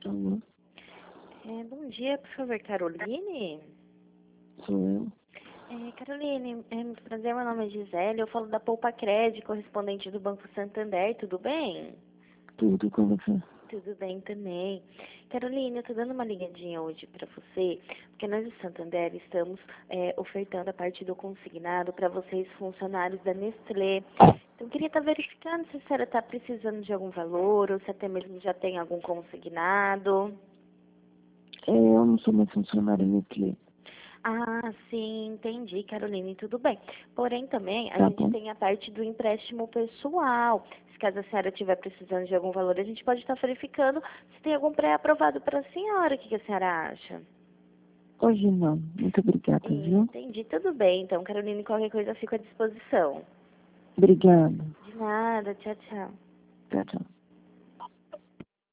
Alô? Bom dia, por favor, Caroline? Sou eu? Caroline, muito prazer, meu nome é Gisele, eu falo da Poupa Cred, correspondente do Banco Santander, tudo bem? Tudo com você? Tudo bem também. Caroline, eu tô dando uma ligadinha hoje para você, porque nós do Santander estamos ofertando a parte do consignado para vocês, funcionários da Nestlé. Então, eu queria estar verificando se a senhora está precisando de algum valor, ou se até mesmo já tem algum consignado. Eu não sou mais funcionária Nestlé. Ah, sim, entendi, Caroline, tudo bem. Porém, também, a Tá gente bom? tem a parte do empréstimo pessoal. Se caso a senhora estiver precisando de algum valor, a gente pode estar verificando se tem algum pré-aprovado para a senhora. O que a senhora acha? Hoje não. Muito obrigada, viu? Entendi, tudo bem. Então, Caroline, qualquer coisa eu fico à disposição. Obrigada. De nada, tchau, tchau. Tchau, tchau.